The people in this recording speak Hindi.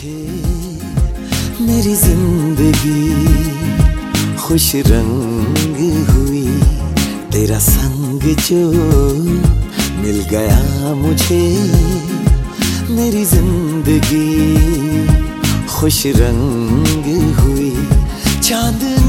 मुझे मेरी जिंदगी खुश रंग हुई। तेरा संग जो मिल गया मुझे, मेरी जिंदगी खुश रंग हुई। चांद